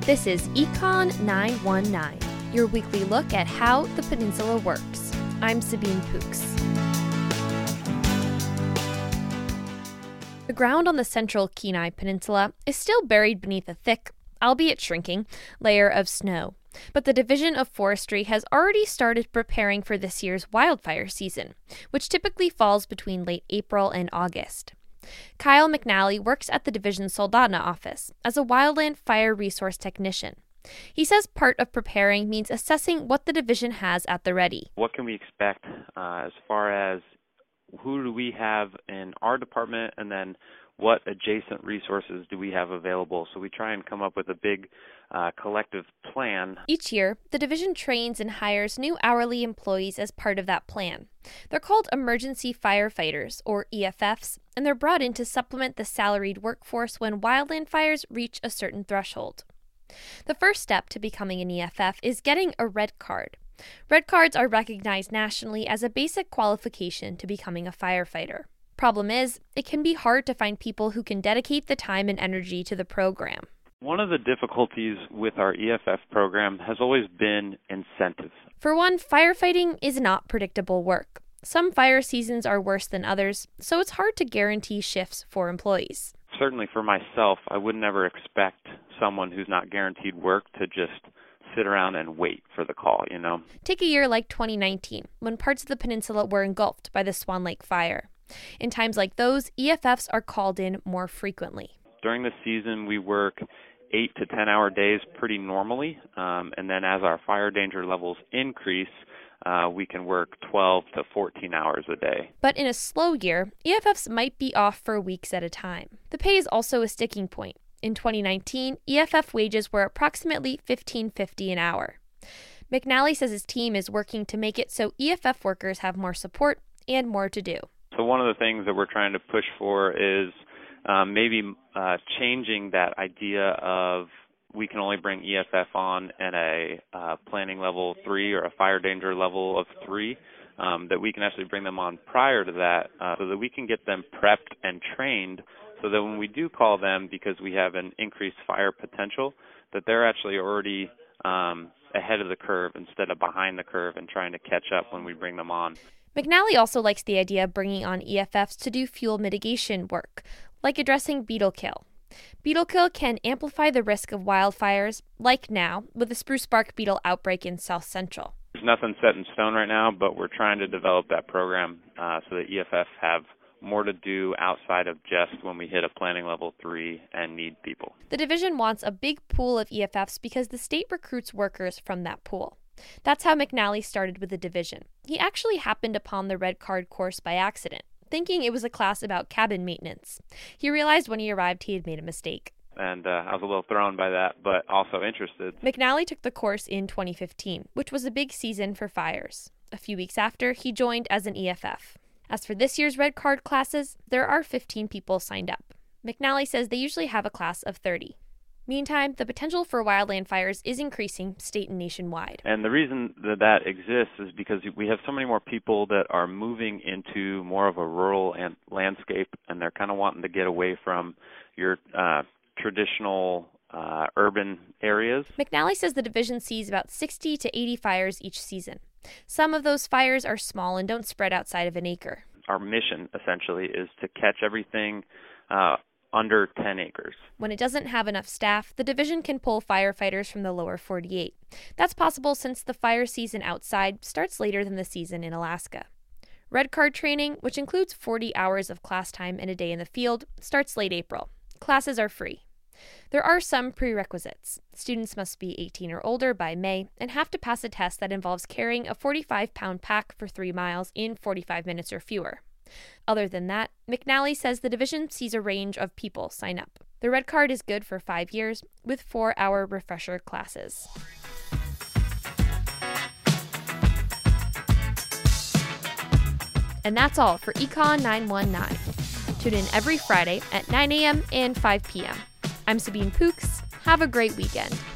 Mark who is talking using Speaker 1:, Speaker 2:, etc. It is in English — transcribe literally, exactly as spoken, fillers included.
Speaker 1: This is Econ nine one nine, your weekly look at how the peninsula works. I'm Sabine Pooks. The ground on the central Kenai Peninsula is still buried beneath a thick, albeit shrinking, layer of snow. But the Division of Forestry has already started preparing for this year's wildfire season, which typically falls between late April and August. Kyle McNally works at the Division Soldotna office as a wildland fire resource technician. He says part of preparing means assessing what the division has at the ready.
Speaker 2: What can we expect uh, as far as who do we have in our department, and then what adjacent resources do we have available? So we try and come up with a big uh, collective plan.
Speaker 1: Each year, the division trains and hires new hourly employees as part of that plan. They're called emergency firefighters, or E F Fs, and they're brought in to supplement the salaried workforce when wildland fires reach a certain threshold. The first step to becoming an E F F is getting a red card. Red cards are recognized nationally as a basic qualification to becoming a firefighter. Problem is, it can be hard to find people who can dedicate the time and energy to the program.
Speaker 2: One of the difficulties with our E F F program has always been incentives.
Speaker 1: For one, firefighting is not predictable work. Some fire seasons are worse than others, so it's hard to guarantee shifts for employees.
Speaker 2: Certainly for myself, I would never expect someone who's not guaranteed work to just sit around and wait for the call, you know?
Speaker 1: Take a year like twenty nineteen, when parts of the peninsula were engulfed by the Swan Lake fire. In times like those, E F Fs are called in more frequently.
Speaker 2: During the season, we work eight to ten hour days pretty normally, um, and then as our fire danger levels increase, uh, we can work twelve to fourteen hours a day.
Speaker 1: But in a slow year, E F Fs might be off for weeks at a time. The pay is also a sticking point. In twenty nineteen, E F F wages were approximately fifteen fifty an hour. McNally says his team is working to make it so E F F workers have more support and more to do.
Speaker 2: So one of the things that we're trying to push for is um, maybe uh, changing that idea of we can only bring E F F on at a uh, planning level three or a fire danger level of three, um, that we can actually bring them on prior to that uh, so that we can get them prepped and trained so that when we do call them, because we have an increased fire potential, that they're actually already um, ahead of the curve instead of behind the curve and trying to catch up when we bring them on.
Speaker 1: McNally also likes the idea of bringing on E F Fs to do fuel mitigation work, like addressing beetle kill. Beetle kill can amplify the risk of wildfires, like now, with the spruce bark beetle outbreak in South Central.
Speaker 2: There's nothing set in stone right now, but we're trying to develop that program uh, so that E F Fs have more to do outside of just when we hit a planning level three and need people.
Speaker 1: The division wants a big pool of E F Fs because the state recruits workers from that pool. That's how McNally started with the division. He actually happened upon the Red Card course by accident, thinking it was a class about cabin maintenance. He realized when he arrived he had made a mistake.
Speaker 2: And uh, I was a little thrown by that, but also interested.
Speaker 1: McNally took the course in twenty fifteen, which was a big season for fires. A few weeks after, he joined as an E F F. As for this year's Red Card classes, there are fifteen people signed up. McNally says they usually have a class of thirty. Meantime, the potential for wildland fires is increasing state and nationwide.
Speaker 2: And the reason that that exists is because we have so many more people that are moving into more of a rural and landscape, and they're kind of wanting to get away from your uh, traditional uh, urban areas.
Speaker 1: McNally says the division sees about sixty to eighty fires each season. Some of those fires are small and don't spread outside of an acre.
Speaker 2: Our mission, essentially, is to catch everything uh, under ten acres.
Speaker 1: When it doesn't have enough staff, the division can pull firefighters from the lower forty-eight. That's possible since the fire season outside starts later than the season in Alaska. Red Card training, which includes forty hours of class time and a day in the field, starts late April. Classes are free. There are some prerequisites. Students must be eighteen or older by May and have to pass a test that involves carrying a forty-five pound pack for three miles in forty-five minutes or fewer. Other than that, McNally says the division sees a range of people sign up. The Red Card is good for five years with four hour refresher classes. And that's all for Econ nine one nine. Tune in every Friday at nine a.m. and five p.m. I'm Sabine Pooks. Have a great weekend.